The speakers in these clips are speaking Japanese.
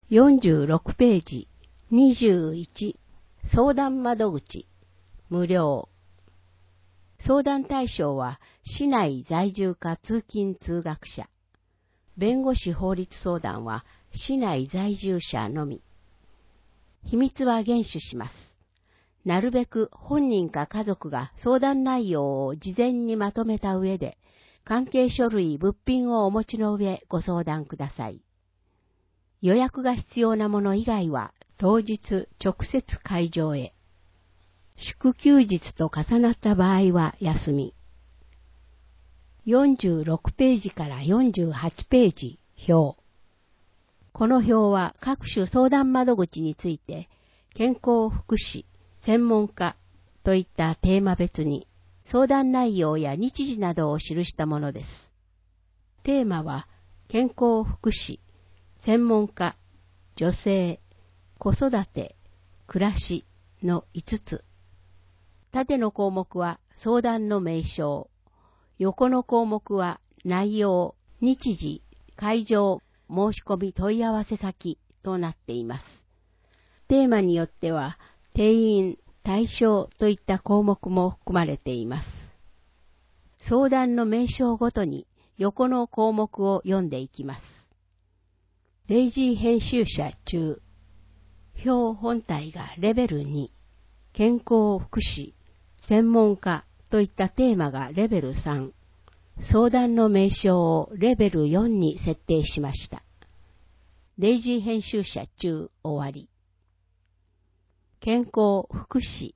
46ページ21相談窓口無料相談対象は市内在住か通勤通学者弁護士法律相談は市内在住者のみ秘密は厳守します。なるべく本人か家族が相談内容を事前にまとめた上で関係書類物品をお持ちの上ご相談ください。予約が必要なもの以外は当日直接会場へ。祝休日と重なった場合は休み。46ページから48ページ表。この表は各種相談窓口について健康福祉、専門家といったテーマ別に相談内容や日時などを記したものです。テーマは健康福祉、専門家、女性、子育て、暮らしの5つ。縦の項目は相談の名称、横の項目は内容、日時、会場、申し込み問い合わせ先となっています。テーマによっては定員、対象といった項目も含まれています。相談の名称ごとに横の項目を読んでいきます。デイジー編集者中、表本体がレベル2、健康福祉、専門家といったテーマがレベル3、相談の名称をレベル4に設定しました。デイジー編集者中終わり。健康福祉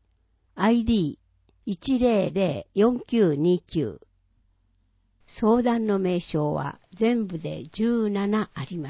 ID1004929 相談の名称は全部で17あります。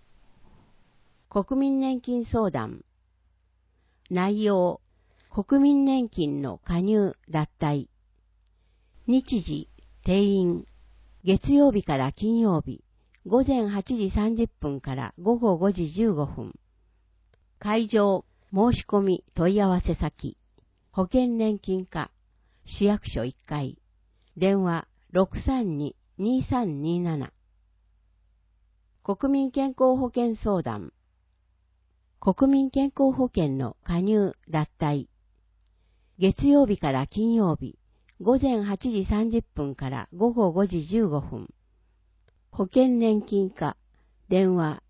国民年金相談内容国民年金の加入脱退日時定員月曜日から金曜日午前8時30分から午後5時15分会場申し込み問い合わせ先保険年金課市役所1階電話 632-2327 国民健康保険相談国民健康保険の加入脱退月曜日から金曜日午前8時30分から午後5時15分保険年金課電話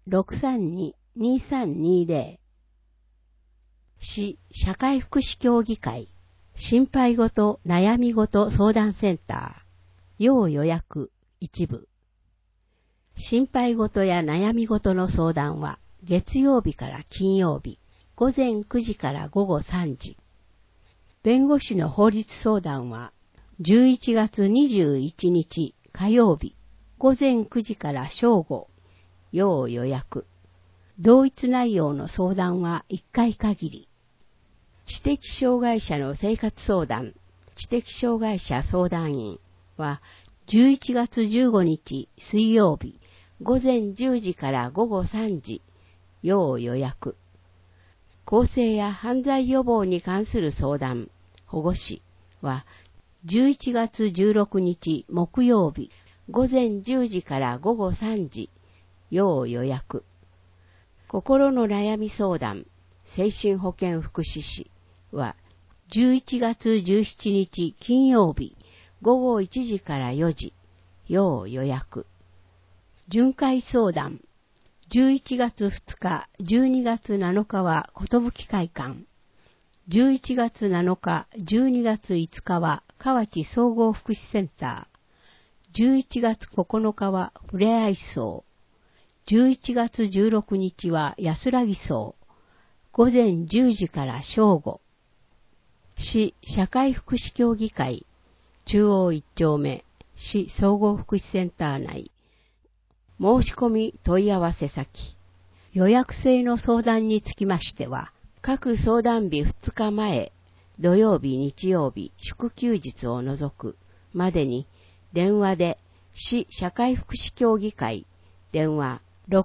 632-2320 市社会福祉協議会心配ごと悩みごと相談センター要予約一部心配ごとや悩みごとの相談は月曜日から金曜日午前9時から午後3時弁護士の法律相談は11月21日火曜日午前9時から正午要予約同一内容の相談は1回限り知的障害者の生活相談知的障害者相談員は11月15日水曜日午前10時から午後3時要予約更生や犯罪予防に関する相談保護司は11月16日木曜日午前10時から午後3時要予約心の悩み相談精神保健福祉士は11月17日金曜日午後1時から4時要予約巡回相談11月2日12月7日は寿会館11月7日12月5日は河内総合福祉センター11月9日はふれあい荘11月16日は安らぎ荘午前10時から正午市社会福祉協議会中央1丁目市総合福祉センター内申し込み問い合わせ先予約制の相談につきましては各相談日2日前土曜日日曜日祝休日を除くまでに電話で市社会福祉協議会電話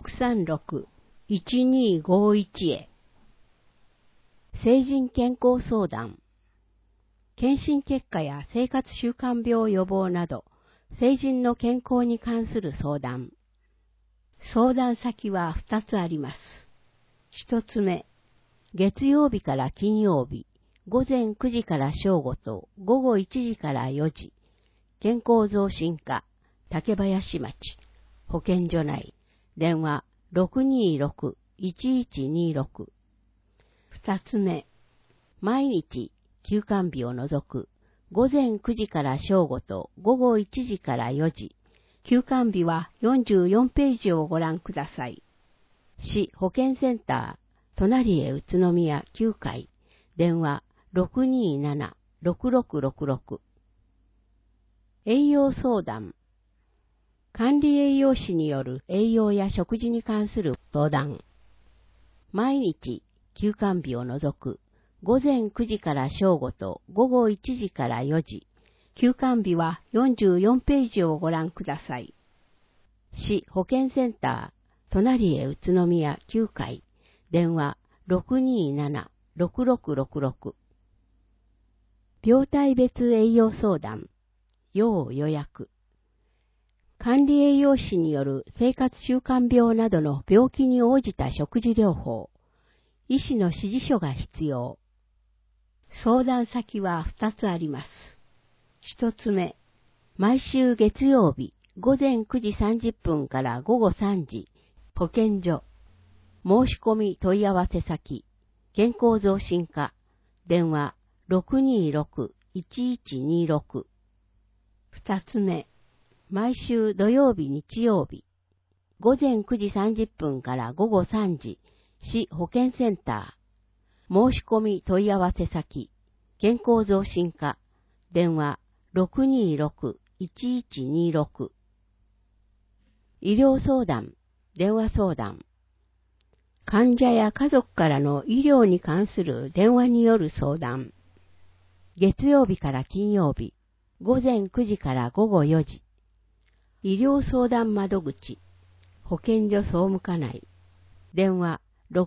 636-1251 へ成人健康相談検診結果や生活習慣病予防など成人の健康に関する相談相談先は2つあります。1つ目、月曜日から金曜日、午前9時から正午と午後1時から4時、健康増進課、竹林町、保健所内、電話 626-1126。2つ目、毎日休館日を除く、午前9時から正午と午後1時から4時、休館日は44ページをご覧ください。市保健センター、隣へ宇都宮9階、電話 627-6666。栄養相談。管理栄養士による栄養や食事に関する相談。毎日休館日を除く、午前9時から正午と午後1時から4時、休館日は44ページをご覧ください。市保健センター、隣へ宇都宮9階、電話 627-6666。病態別栄養相談、要予約。管理栄養士による生活習慣病などの病気に応じた食事療法、医師の指示書が必要。相談先は2つあります。1つ目、毎週月曜日午前9時30分から午後3時、保健所。申し込み問い合わせ先、健康増進課、電話 626-1126。2つ目、毎週土曜日日曜日、午前9時30分から午後3時、市保健センター。申し込み問い合わせ先、健康増進課、電話 626-1126。医療相談、電話相談。患者や家族からの医療に関する電話による相談。月曜日から金曜日、午前9時から午後4時。医療相談窓口、保健所総務課内。電話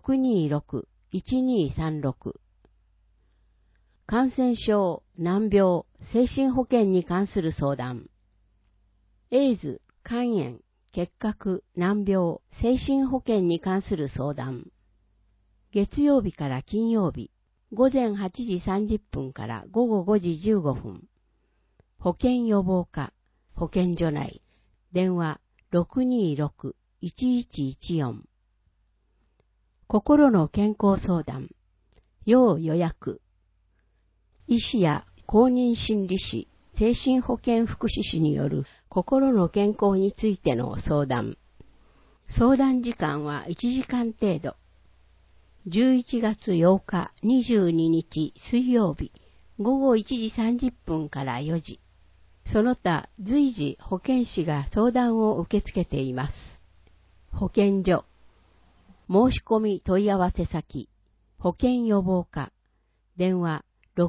626-1236。感染症、難病、精神保健に関する相談。エイズ、肝炎、結核、難病、精神保健に関する相談。月曜日から金曜日、午前8時30分から午後5時15分。保健予防課、保健所内。電話 626-1114。心の健康相談。要予約。医師や公認心理師、精神保健福祉士による心の健康についての相談。相談時間は1時間程度。11月8日22日水曜日、午後1時30分から4時。その他随時保健師が相談を受け付けています。保健所。申し込み問い合わせ先、保健予防課。電話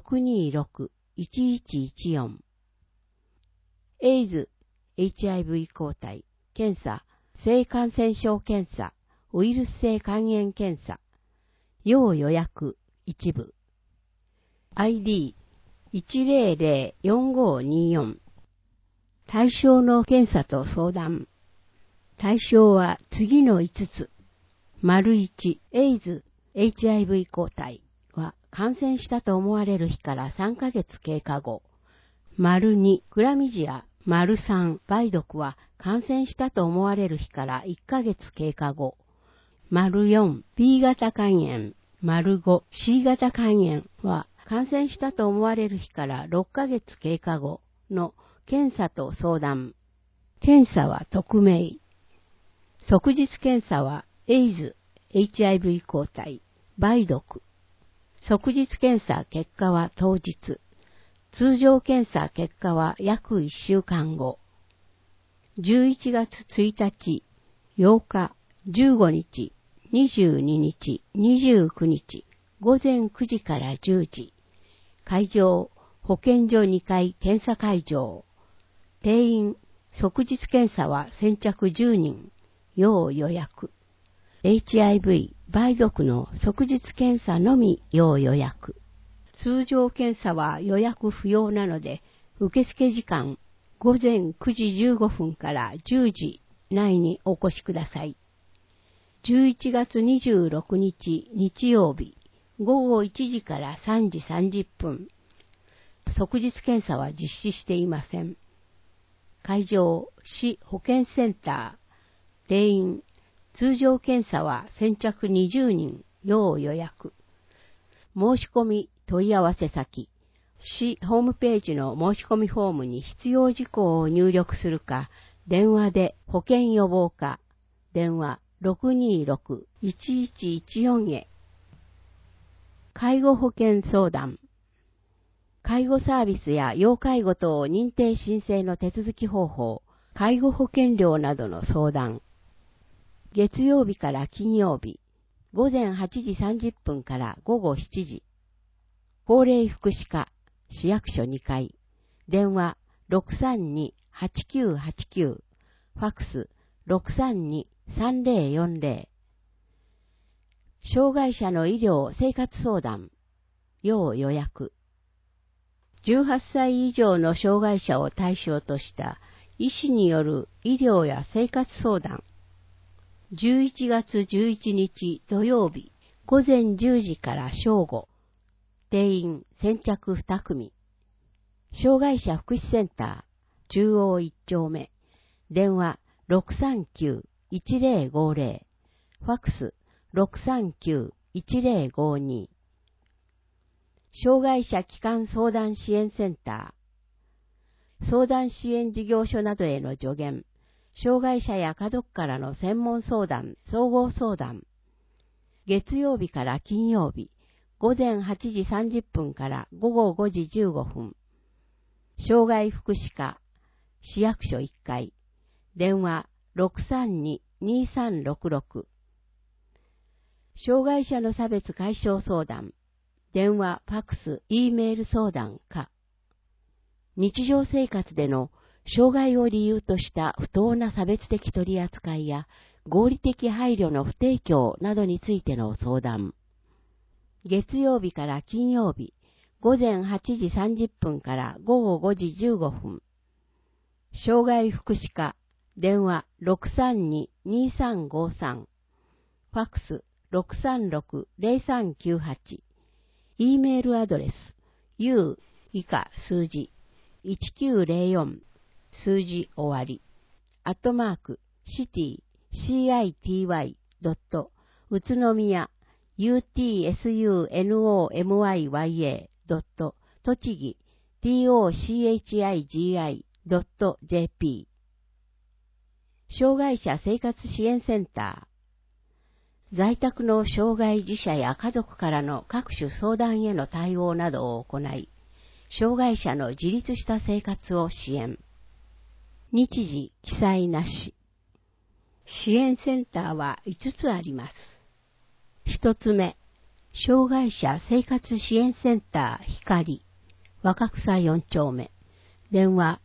626-1114。エイズ、HIV 抗体、検査、性感染症検査、ウイルス性肝炎検査。要予約、一部。ID、1004524。対象の検査と相談。対象は次の5つ。1、エイズ、HIV 抗体は感染したと思われる日から3ヶ月経過後。2、クラミジア。3、梅毒は感染したと思われる日から1ヶ月経過後。4、B 型肝炎。5、C 型肝炎は感染したと思われる日から6ヶ月経過後の検査と相談。検査は匿名。即日検査はエイズ、HIV 抗体、梅毒。即日検査結果は当日。通常検査結果は約1週間後。11月1日、8日、15日、22日、29日、午前9時から10時。会場、保健所2階検査会場。定員、即日検査は先着10人。要予約。HIV、梅毒の即日検査のみ要予約。通常検査は予約不要なので、受付時間午前9時15分から10時内にお越しください。 11月26日日曜日、午後1時から3時30分。即日検査は実施していません。会場、市保健センター、定員、通常検査は先着20人、要予約。申し込み問い合わせ先、市ホームページの申し込みフォームに必要事項を入力するか、電話で保健予防課、電話 626-1114 へ。介護保険相談。介護サービスや要介護等認定申請の手続き方法、介護保険料などの相談。月曜日から金曜日、午前8時30分から午後7時。高齢福祉課、市役所2階。電話 632-8989。ファックス 632-3040。障害者の医療生活相談。要予約。18歳以上の障害者を対象とした医師による医療や生活相談。11月11日土曜日、午前10時から正午。定員先着2組。障害者福祉センター、中央1丁目。電話 639-1050。ファックス 639-1052。障害者基幹相談支援センター。相談支援事業所などへの助言。障害者や家族からの専門相談、総合相談。月曜日から金曜日、午前8時30分から午後5時15分。障害福祉課、市役所1階。電話 632-2366。障害者の差別解消相談。電話、ファックス、Eメール相談か。日常生活での障害を理由とした不当な差別的取り扱いや合理的配慮の不提供などについての相談。月曜日から金曜日、午前8時30分から午後5時15分。障害福祉課、電話 632-2353。ファックス 636-0398。Eメールアドレス u 以下数字1904数字終わり@city宇都宮 utsunomiya. 栃木 tochigi.jp 障害者生活支援センター。在宅の障害児者や家族からの各種相談への対応などを行い、障害者の自立した生活を支援。日時記載なし。支援センターは5つあります。1つ目、障害者生活支援センター光、若草4丁目。電話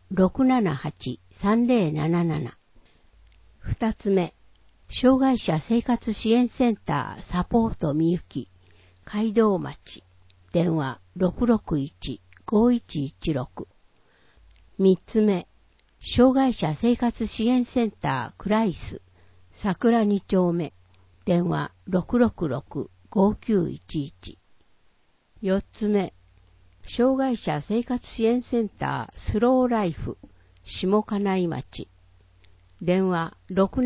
678-3077。2つ目、障害者生活支援センターサポートみゆき、街道町。電話 661-5116。3つ目、障害者生活支援センタークライス、桜2丁目。電話 666-5911。4つ目、障害者生活支援センタースローライフ、下金井町。電話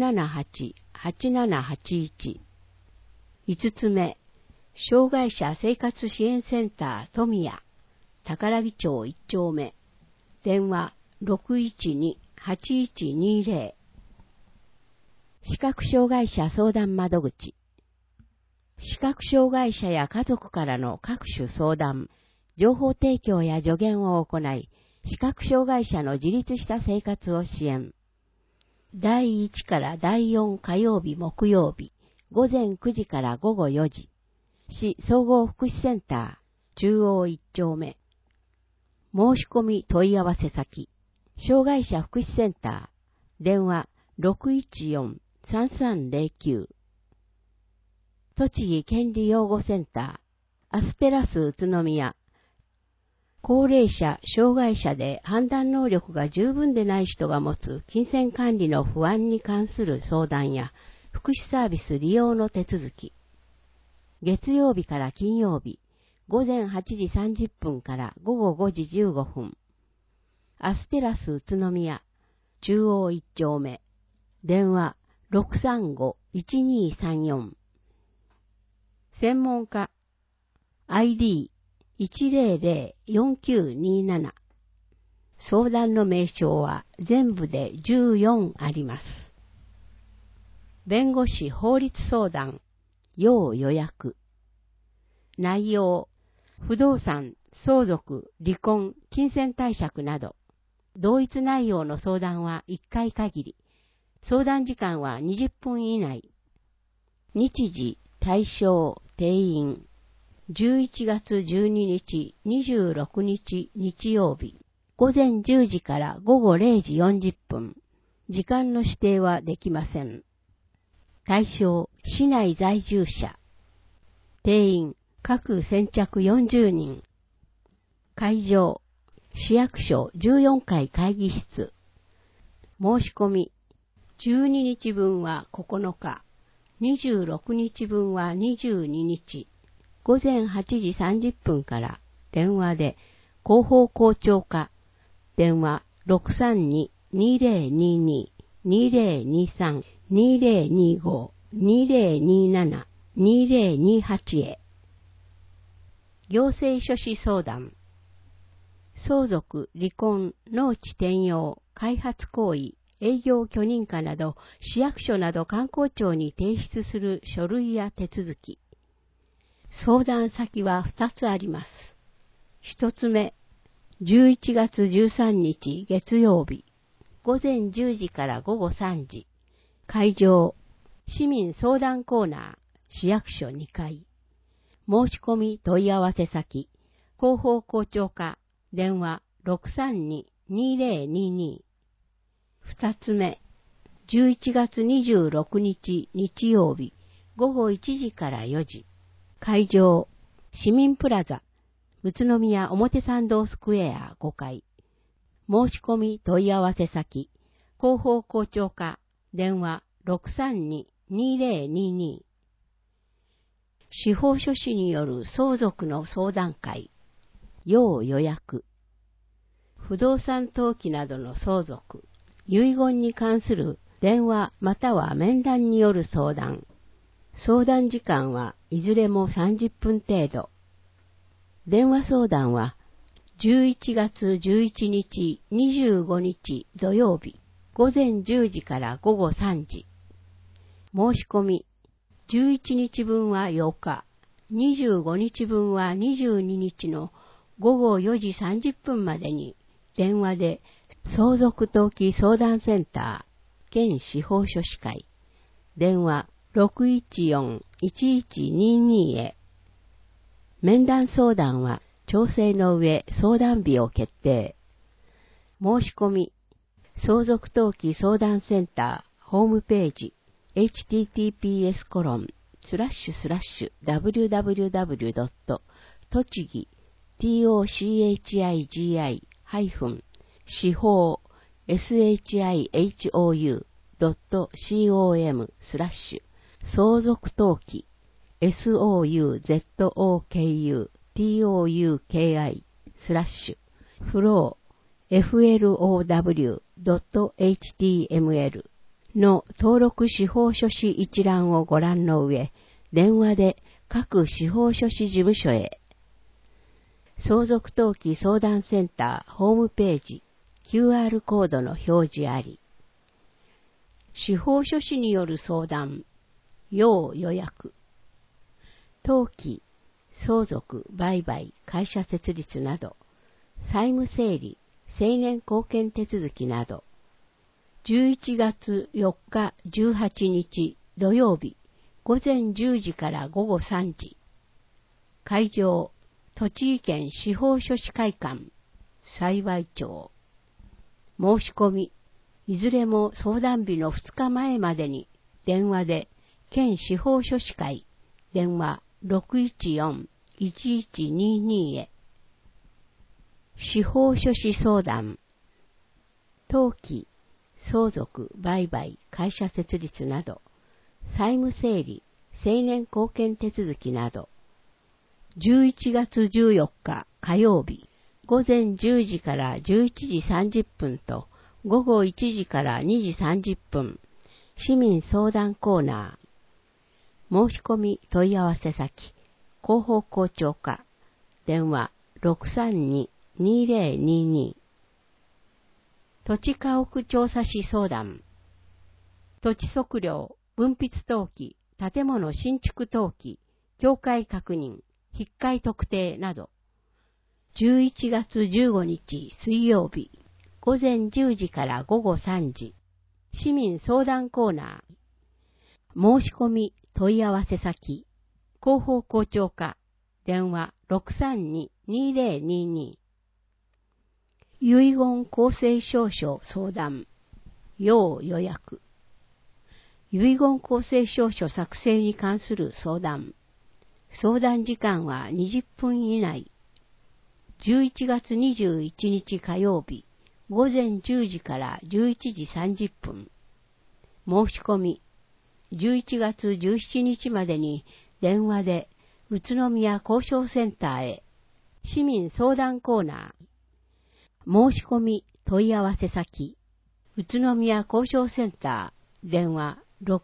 678-8781。5つ目、障害者生活支援センター富谷、宝木町1丁目。電話 612-8120。視覚障害者相談窓口。視覚障害者や家族からの各種相談、情報提供や助言を行い、視覚障害者の自立した生活を支援。第1から第4火曜日木曜日、午前9時から午後4時。市総合福祉センター、中央1丁目。申し込み問い合わせ先、障害者福祉センター、電話 614-3309。栃木権利養護センター、アステラス宇都宮。高齢者、障害者で判断能力が十分でない人が持つ金銭管理の不安に関する相談や、 福祉サービス利用の手続き。月曜日から金曜日、午前8時30分から午後5時15分。アステラス宇都宮、中央1丁目。電話 635-1234。専門家 ID1004927。相談の名称は全部で14あります。弁護士法律相談、要予約。内容、不動産、相続、離婚、金銭貸借など、同一内容の相談は1回限り。相談時間は20分以内。日時、対象、定員。11月12日、26日、日曜日。午前10時から午後0時40分。時間の指定はできません。対象、市内在住者。定員、各先着40人。会場、市役所14階会議室。申し込み、12日分は9日、26日分は22日、午前8時30分から電話で広報校長課、電話 632-2022-2025-2027-2028 へ。行政書士相談。相続、離婚、農地転用、開発行為、営業許認可など、市役所など官公庁に提出する書類や手続き。相談先は2つあります。1つ目、11月13日月曜日、午前10時から午後3時。会場、市民相談コーナー、市役所2階。申し込み問い合わせ先、広報校長課、電話 632-2022。2つ目、11月26日日曜日、午後1時から4時。会場、市民プラザ、宇都宮表参道スクエア5階。申し込み問い合わせ先、広報校長課、電話 632-2022。司法書士による相続の相談会、要予約。不動産登記などの相続、遺言に関する電話または面談による相談。相談時間はいずれも30分程度。電話相談は11月11日25日土曜日午前10時から午後3時。申し込み11日分は8日、25日分は22日の午後4時30分までに電話で相続登記相談センター県司法書士会電話 614-1122 へ。面談相談は調整の上相談日を決定。申し込み相続登記相談センターホームページhttps://www.tochigi-司法shihou.com/ 相続登記 souzokutoki/flow.html の登録司法書士一覧をご覧の上、電話で各司法書士事務所へ。相続登記相談センターホームページ QR コードの表示あり。司法書士による相談、要予約。登記、相続、売買、会社設立など、債務整理、成年後見手続きなど、11月4日18日土曜日午前10時から午後3時。会場、栃木県司法書士会館、幸町。申し込み、いずれも相談日の2日前までに電話で県司法書士会電話 614-1122 へ。司法書士相談、登記、相続、売買、会社設立など、 債務整理、成年後見手続きなど。11月14日火曜日、午前10時から11時30分と午後1時から2時30分、市民相談コーナー。申し込み問い合わせ先、広報校長課、電話 632-2022。土地家屋調査士相談。土地測量、分筆登記、建物新築登記、境界確認、引っ換特定など。11月15日水曜日、午前10時から午後3時、市民相談コーナー。申し込み問い合わせ先、広報校長課、電話 632-2022。遺言公正証書相談、要予約。遺言公正証書作成に関する相談。相談時間は20分以内。11月21日火曜日、午前10時から11時30分。申し込み。11月17日までに電話で宇都宮交渉センターへ。市民相談コーナー。申し込み問い合わせ先。宇都宮交渉センター。電話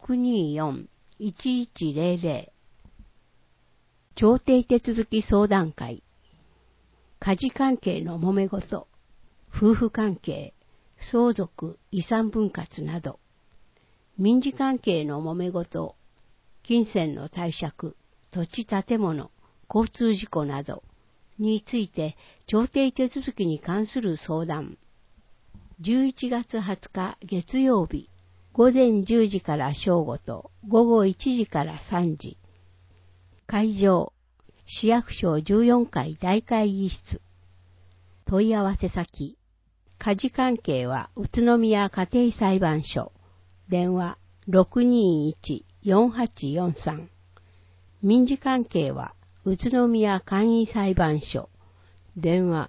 624-1100。調停手続き相談会。家事関係の揉め事、夫婦関係、相続、遺産分割など、民事関係の揉め事、金銭の貸借、土地建物、交通事故などについて調停手続きに関する相談。11月20日月曜日、午前10時から正午と午後1時から3時。会場、市役所14階大会議室。問い合わせ先、家事関係は宇都宮家庭裁判所。電話 621-4843。民事関係は宇都宮簡易裁判所。電話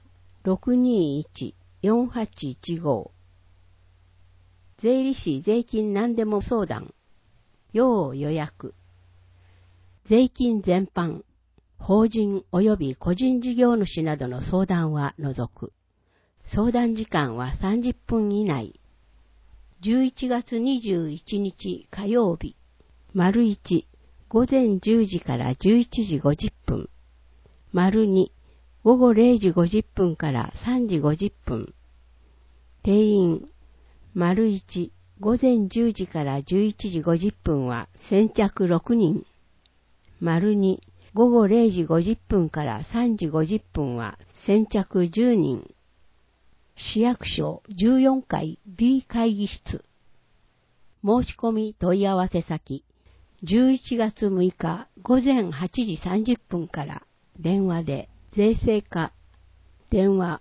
621-4815。税理士税金何でも相談。要予約。税金全般、法人及び個人事業主などの相談は除く。相談時間は30分以内。11月21日火曜日、丸1、午前10時から11時50分。丸2、午後0時50分から3時50分。定員、丸1、午前10時から11時50分は先着6人。丸2、午後0時50分から3時50分は先着10人。市役所14階 B 会議室。申し込み問い合わせ先。11月6日午前8時30分から電話で税制課。電話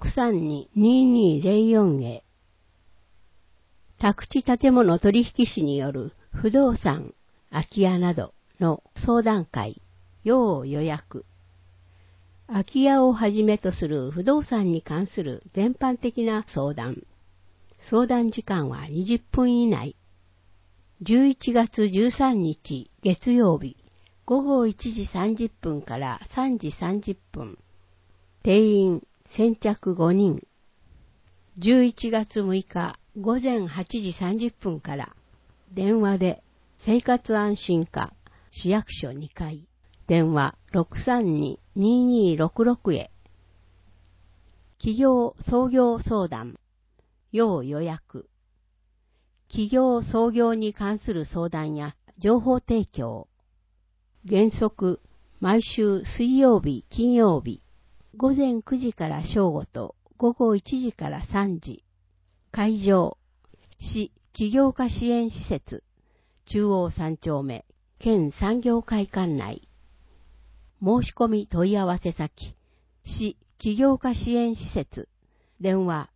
632-2204 へ。宅地建物取引士による不動産、空き家などの相談会。要予約。空き家をはじめとする不動産に関する全般的な相談。相談時間は20分以内。11月13日月曜日、午後1時30分から3時30分。定員先着5人。11月6日午前8時30分から電話で生活安心課市役所2階。電話 632-2266 へ。企業創業相談。要予約。企業創業に関する相談や情報提供。原則、毎週水曜日、金曜日、午前9時から正午と午後1時から3時。会場、市起業家支援施設、中央3丁目、県産業会館内。申し込み問い合わせ先、市起業家支援施設、電話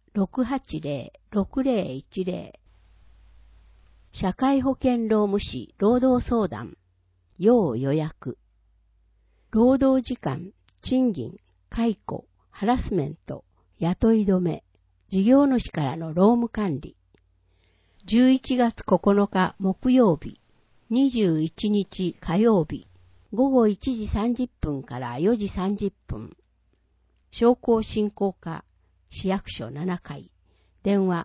680-6010。社会保険労務士労働相談、要予約。労働時間、賃金、解雇、ハラスメント、雇い止め、事業主からの労務管理。11月9日木曜日、 21日火曜日、午後1時30分から4時30分。商工振興課、市役所7階。電話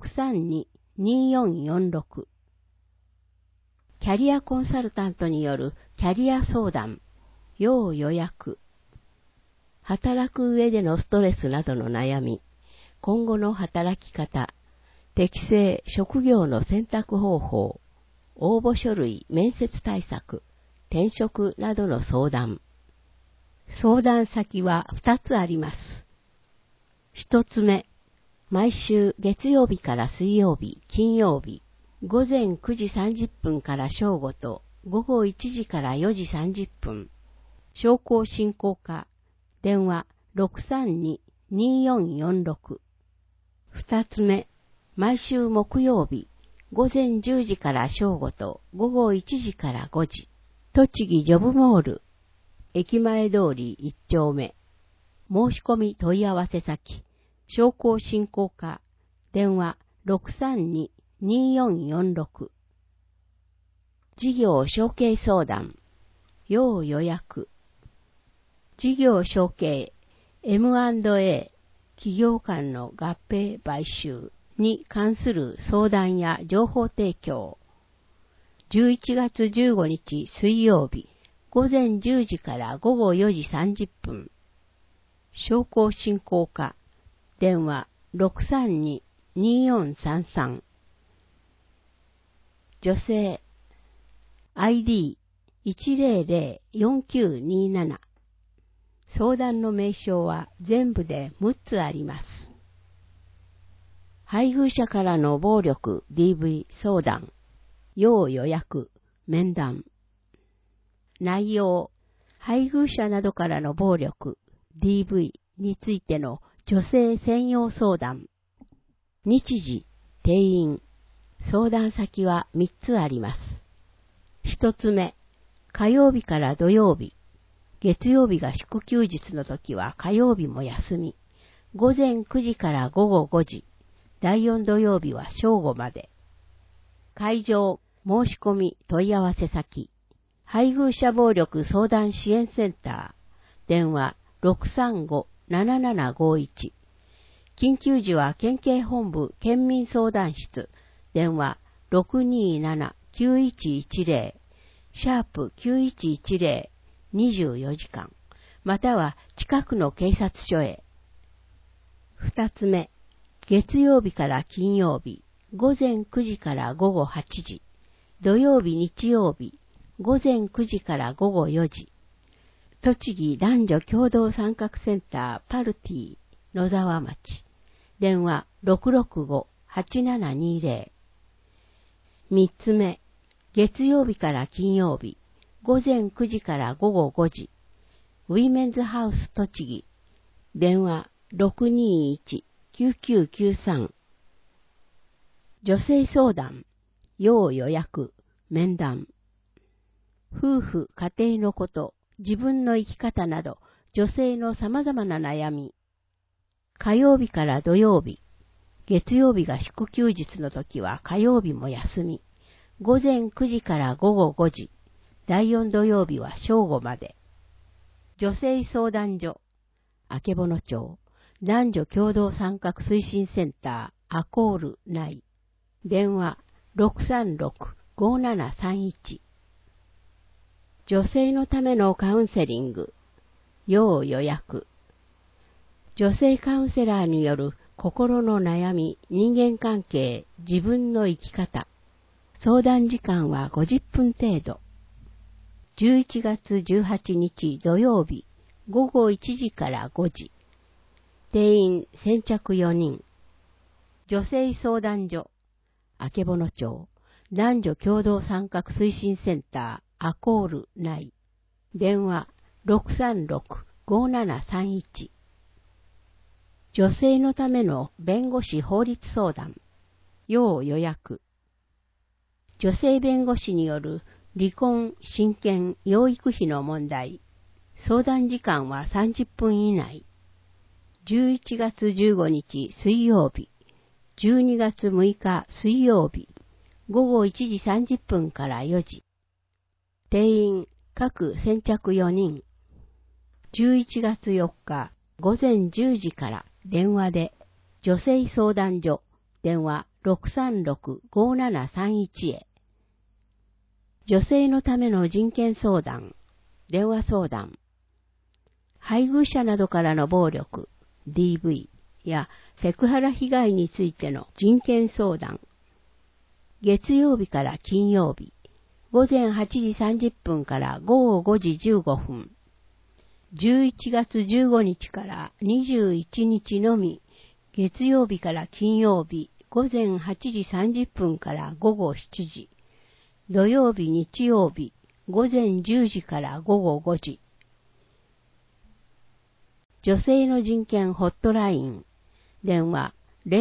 632-2446。キャリアコンサルタントによるキャリア相談、要予約。働く上でのストレスなどの悩み、今後の働き方、適正職業の選択方法、応募書類、面接対策、転職などの相談。相談先は2つあります。1つ目、毎週月曜日から水曜日、金曜日、午前9時30分から正午と午後1時から4時30分。商工振興課、電話632-2446。2つ目、毎週木曜日、午前10時から正午と午後1時から5時。栃木ジョブモール、駅前通り1丁目。申し込み問い合わせ先、商工振興課、電話632-2446。事業承継相談、要予約。事業承継 M&A 企業間の合併買収に関する相談や情報提供。11月15日水曜日午前10時から午後4時30分。商工振興課、電話632-2433。女性 ID1004927。相談の名称は全部で6つあります。配偶者からの暴力 DV 相談、要予約、面談。内容、配偶者などからの暴力 DV についての女性専用相談。日時、定員。相談先は3つあります。1つ目、火曜日から土曜日。月曜日が祝休日の時は火曜日も休み。午前9時から午後5時。第4土曜日は正午まで。会場、申し込み、問い合わせ先。配偶者暴力相談支援センター。電話635-7751。緊急時は県警本部県民相談室。電話627-9110。#9110。24時間。または近くの警察署へ。2つ目、月曜日から金曜日、午前9時から午後8時。土曜日日曜日、午前9時から午後4時。栃木男女共同参画センターパルティ野沢町。電話665-8720。3つ目、月曜日から金曜日、午前9時から午後5時。ウィメンズハウス栃木。電話621-9993。女性相談、要予約、面談。夫婦、家庭のこと、自分の生き方など、女性の様々な悩み。火曜日から土曜日。月曜日が祝休日の時は火曜日も休み。午前9時から午後5時。第4土曜日は正午まで。女性相談所、曙町、男女共同参画推進センター、アコール内。電話636-5731。女性のためのカウンセリング、要予約。女性カウンセラーによる心の悩み、人間関係、自分の生き方。相談時間は50分程度。11月18日土曜日、午後1時から5時。定員先着4人。女性相談所、曙町、男女共同参画推進センター、アコール内。電話636-5731。女性のための弁護士法律相談、要予約。女性弁護士による離婚、親権、養育費の問題。相談時間は30分以内。11月15日水曜日、12月6日水曜日、午後1時30分から4時。 定員各先着4人。11月4日午前10時から電話で、女性相談所、電話 636-5731 へ。女性のための人権相談、電話相談。配偶者などからの暴力、DV やセクハラ被害についての人権相談。月曜日から金曜日、午前8時30分から午後5時15分。11月15日から21日のみ、月曜日から金曜日、午前8時30分から午後7時。土曜日、日曜日、午前10時から午後5時。女性の人権ホットライン、電話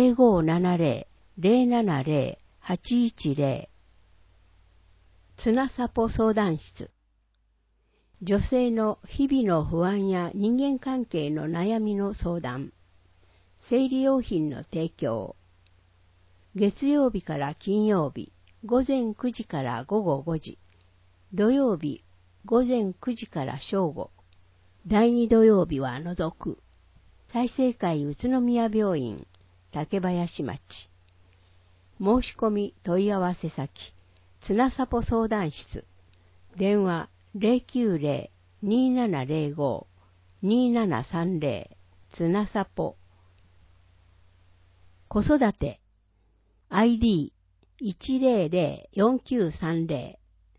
0570-070-810。つなさぽ相談室。女性の日々の不安や人間関係の悩みの相談。生理用品の提供。月曜日から金曜日、午前9時から午後5時。土曜日、午前9時から正午。第2土曜日は除く。済生会宇都宮病院、竹林町。申し込み問い合わせ先、つなさぽ相談室。電話 090-2705-2730 つなさぽ。子育て ID1004930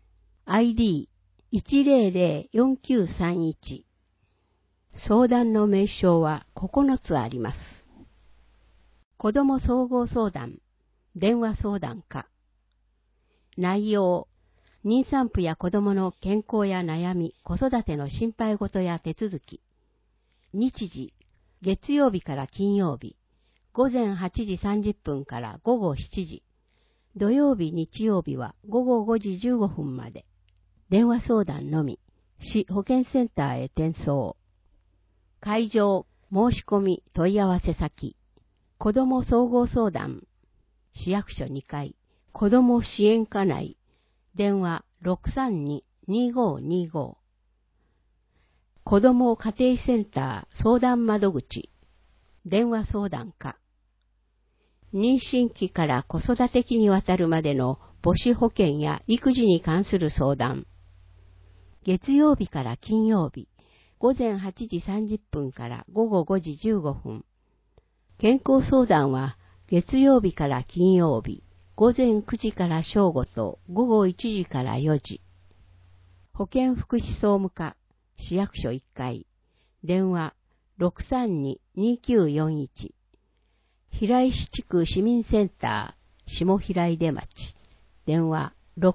ID1004931。相談の名称は9つあります。子ども総合相談、電話相談課。内容、妊産婦や子どもの健康や悩み、子育ての心配事や手続き。日時、月曜日から金曜日、午前8時30分から午後7時。土曜日、日曜日は午後5時15分まで。電話相談のみ、市保健センターへ転送。会場、申し込み問い合わせ先、子ども総合相談、市役所2階、子ども支援課内、電話 632-2525。子ども家庭センター相談窓口、電話相談課。妊娠期から子育て期にわたるまでの母子保健や育児に関する相談。月曜日から金曜日、午前8時30分から午後5時15分。健康相談は月曜日から金曜日、午前9時から正午と午後1時から4時。保健福祉総務課、市役所1階、電話 632-2941。平石地区市民センター、下平出町、電話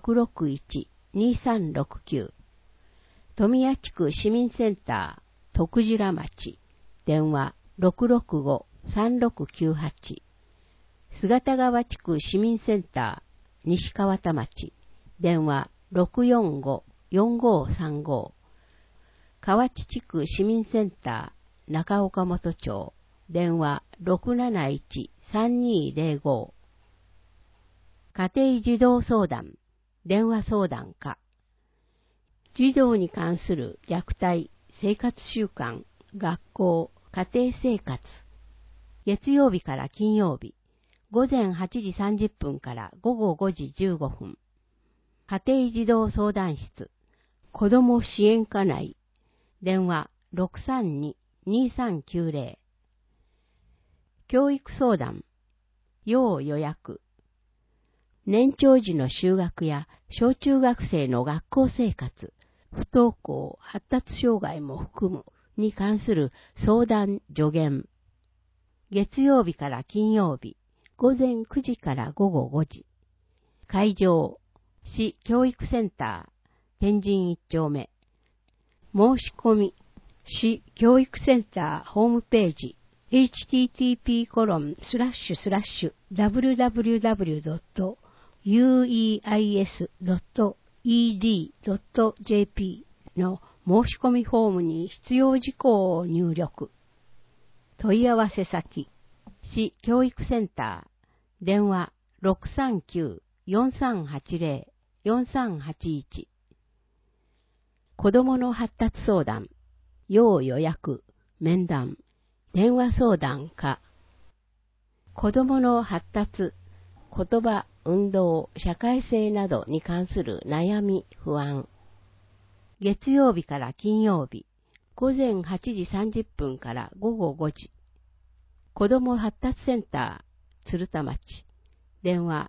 661-2369。富谷地区市民センター、徳白町、電話 665-3698。姿川地区市民センター、西川田町、電話 645-4535。河内地区市民センター、中岡本町、電話 671-3205。家庭児童相談、電話相談課。児童に関する虐待、生活習慣、学校、家庭生活。月曜日から金曜日、午前8時30分から午後5時15分。家庭児童相談室、子ども支援課内、電話 632-2390。教育相談、要予約。年長時の就学や小中学生の学校生活、不登校、発達障害も含むに関する相談助言。月曜日から金曜日、午前9時から午後5時。会場、市教育センター、天神1丁目。申し込み、市教育センターホームページ、http://www.ueis.ed.jp の申し込みフォームに必要事項を入力。問い合わせ先、市教育センター、電話 639-4380-4381。 子供の発達相談、要予約、面談、電話相談か。子供の発達、言葉、運動、社会性などに関する悩み、不安。月曜日から金曜日、午前8時30分から午後5時。子ども発達センター、鶴田町。電話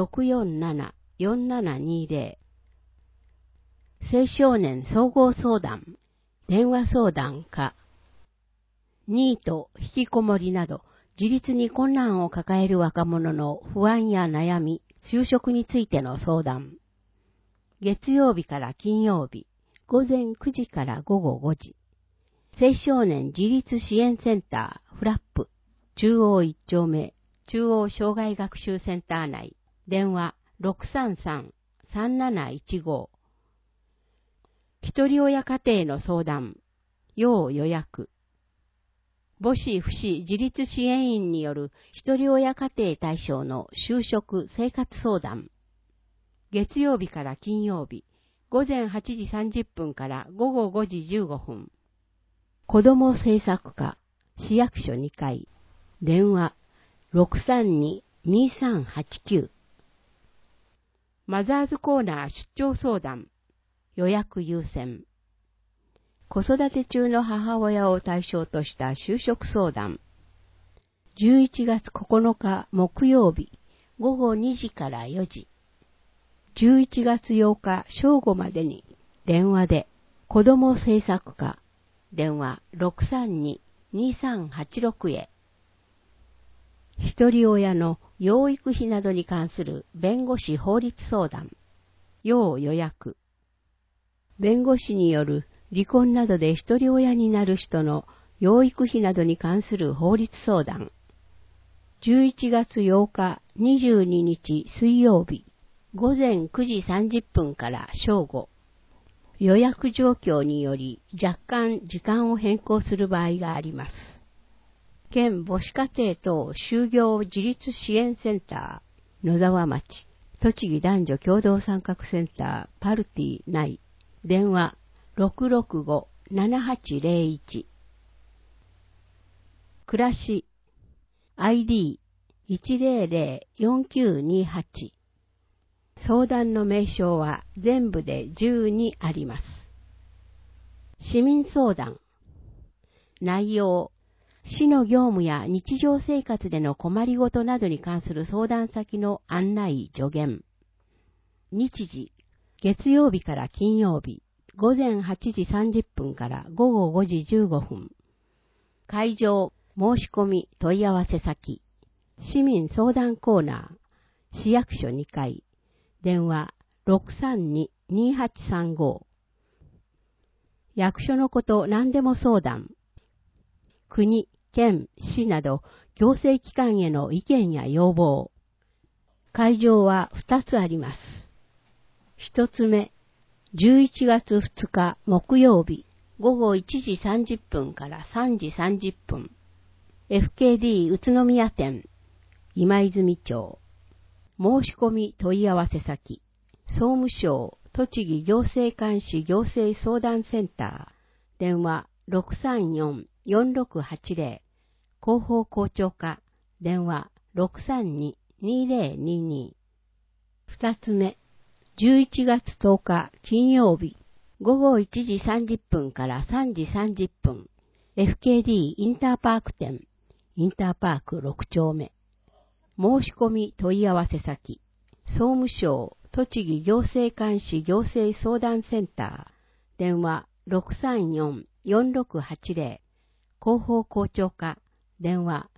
647-4720。青少年総合相談、電話相談か。ニート、引きこもりなど、自立に困難を抱える若者の不安や悩み、就職についての相談。月曜日から金曜日、午前9時から午後5時。青少年自立支援センター、フラップ、中央1丁目、中央障害学習センター内、電話 633-3715。一人親家庭の相談、要予約。母子不死自立支援員による一人親家庭対象の就職生活相談。月曜日から金曜日、午前8時30分から午後5時15分。子ども政策課、市役所2階、電話 632-2389。マザーズコーナー出張相談、予約優先。子育て中の母親を対象とした就職相談。11月9日木曜日、午後2時から4時。11月8日正午までに電話で子ども政策課、電話 632-2386 へ。一人親の養育費などに関する弁護士法律相談。要予約。弁護士による離婚などで一人親になる人の養育費などに関する法律相談。11月8日22日水曜日、午前9時30分から正午。予約状況により若干時間を変更する場合があります。県母子家庭等就業自立支援センター、野沢町、栃木男女共同参画センター、パルティ内、電話 665-7801。暮らし、ID-1004928。相談の名称は全部で12あります。市民相談。内容、市の業務や日常生活での困りごとなどに関する相談先の案内助言。日時、月曜日から金曜日、午前8時30分から午後5時15分。会場、申し込み問い合わせ先。市民相談コーナー、市役所2階。電話 632-2835。役所のこと何でも相談。国、県、市など行政機関への意見や要望。会場は2つあります。1つ目、11月2日木曜日、午後1時30分から3時30分。FKD 宇都宮店、今泉町。申し込み問い合わせ先、総務省栃木行政監視行政相談センター、電話 634-4680、広報校長課、電話 632-2022。二つ目、11月10日金曜日、午後1時30分から3時30分、FKD インターパーク店、インターパーク6丁目。申し込み問い合わせ先、総務省栃木行政監視行政相談センター、電話 634-4680、広報校長課、電話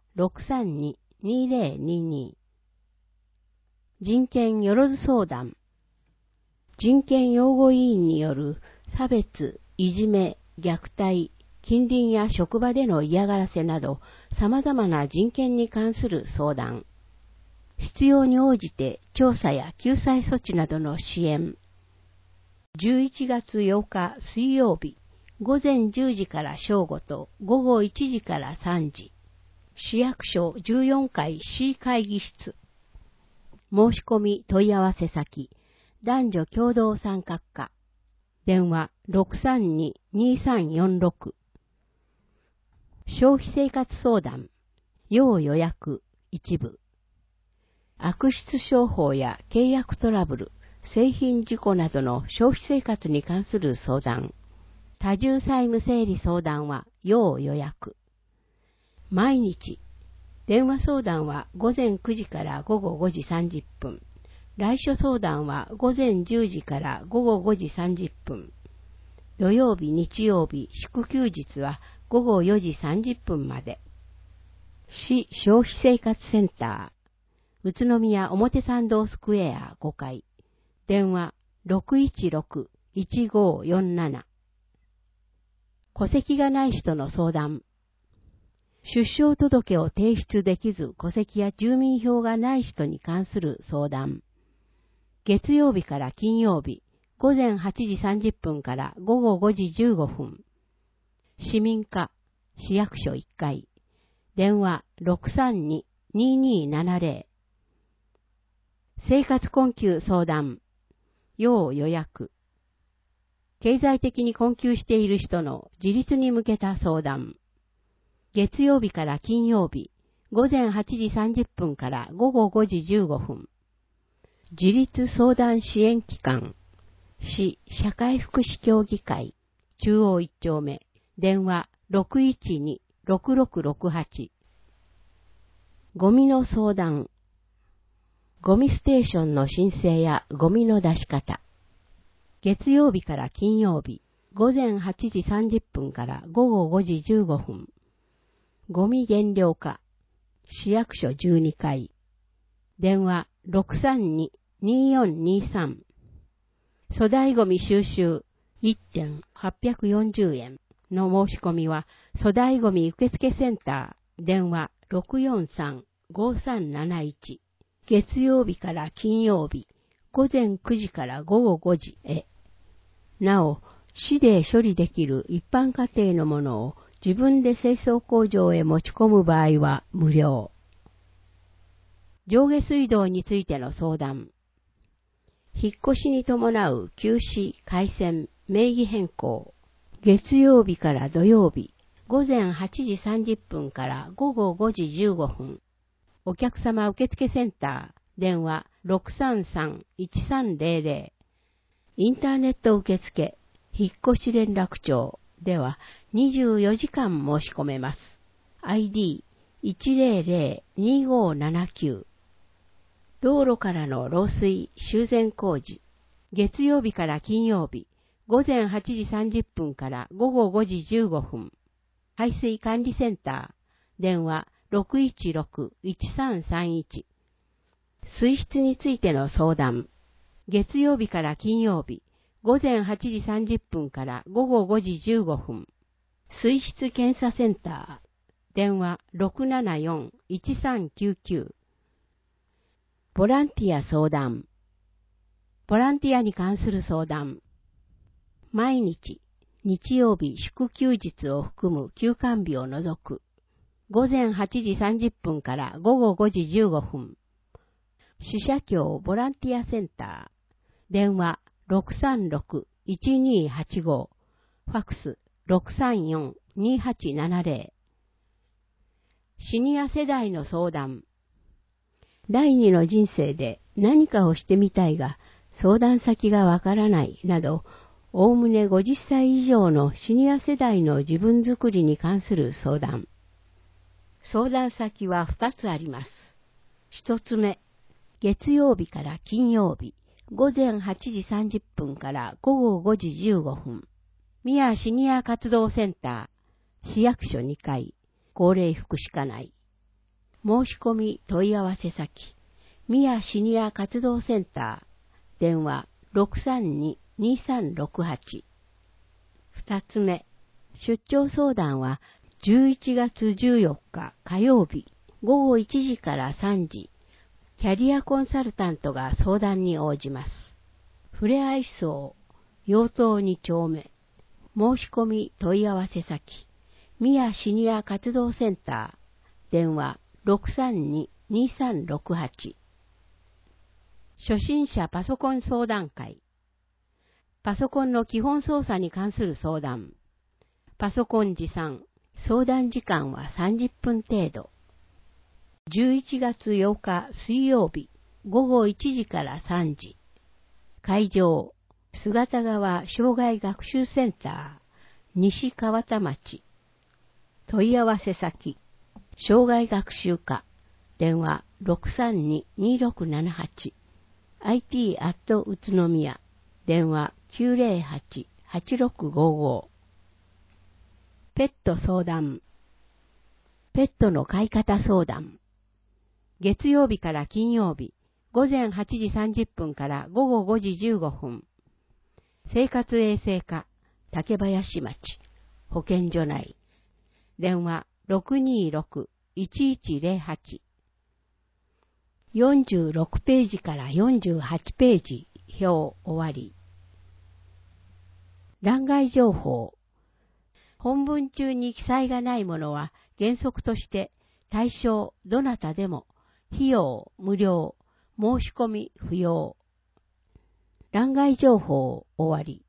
632-2022。人権よろず相談。人権擁護委員による差別、いじめ、虐待、近隣や職場での嫌がらせなど様々な人権に関する相談。必要に応じて調査や救済措置などの支援。11月8日水曜日、午前10時から正午と午後1時から3時。市役所14階 C 会議室。申し込み問い合わせ先、男女共同参画課。電話 632-2346。消費生活相談、要予約、一部。悪質商法や契約トラブル、製品事故などの消費生活に関する相談。多重債務整理相談は要予約。毎日。電話相談は午前9時から午後5時30分。来所相談は午前10時から午後5時30分。土曜日、日曜日、祝休日は午後4時30分まで。市消費生活センター。宇都宮表参道スクエア5階。電話 616-1547。戸籍がない人の相談。出生届を提出できず戸籍や住民票がない人に関する相談。月曜日から金曜日、午前8時30分から午後5時15分。市民課、市役所1階。電話 632-2270。生活困窮相談。要予約。経済的に困窮している人の自立に向けた相談。月曜日から金曜日、午前8時30分から午後5時15分。自立相談支援機関、市社会福祉協議会、中央1丁目、電話 612-6668。ゴミの相談。ゴミステーションの申請やゴミの出し方。月曜日から金曜日、午前8時30分から午後5時15分。ゴミ減量課、市役所12階。電話 632-2423。粗大ゴミ収集 1点840円の申し込みは、粗大ゴミ受付センター、電話 643-5371。月曜日から金曜日、午前9時から午後5時へ。なお、市で処理できる一般家庭のものを自分で清掃工場へ持ち込む場合は無料。上下水道についての相談。引っ越しに伴う休止、改線、名義変更。月曜日から土曜日、午前8時30分から午後5時15分。お客様受付センター、電話 633-1300。インターネット受付、引っ越し連絡帳では24時間申し込めます。ID1002579。道路からの漏水修繕工事。月曜日から金曜日、午前8時30分から午後5時15分。排水管理センター、電話 616-1331。水質についての相談。月曜日から金曜日、午前8時30分から午後5時15分。水質検査センター、電話 674-1399。ボランティア相談。ボランティアに関する相談。毎日、日曜日祝休日を含む休館日を除く。午前8時30分から午後5時15分。死者協ボランティアセンター。電話 636-1285。ファクス 634-2870。シニア世代の相談。第二の人生で何かをしてみたいが、相談先がわからないなど、おおむね50歳以上のシニア世代の自分づくりに関する相談。相談先は2つあります。1つ目、月曜日から金曜日、午前8時30分から午後5時15分。宮シニア活動センター、市役所2階、高齢福祉課内。申し込み問い合わせ先、宮シニア活動センター、電話 632-2368。2つ目、出張相談は11月14日火曜日、午後1時から3時、キャリアコンサルタントが相談に応じます。ふれあい荘、陽東2丁目。申し込み問い合わせ先、宮シニア活動センター、電話 632-2368。初心者パソコン相談会。 パソコンの基本操作に関する相談。パソコン持参。相談時間は30分程度。11月8日水曜日、午後1時から3時。会場、姿川障害学習センター、西川田町。問い合わせ先、障害学習課、電話 632-2678。IT@ 宇都宮、電話 908-8655。ペット相談。ペットの飼い方相談。月曜日から金曜日、午前8時30分から午後5時15分。生活衛生課、竹林町、保健所内。電話 626-1108。46ページから48ページ、表終わり。欄外情報。本文中に記載がないものは原則として対象どなたでも費用無料、申し込み不要。欄外情報終わり。